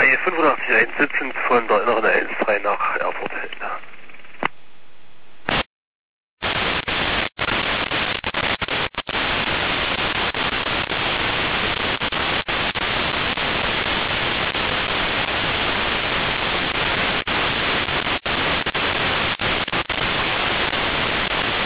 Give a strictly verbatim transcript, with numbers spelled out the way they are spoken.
drei fünfundachtzig einsitzend von der inneren eins drei nach Erfurt.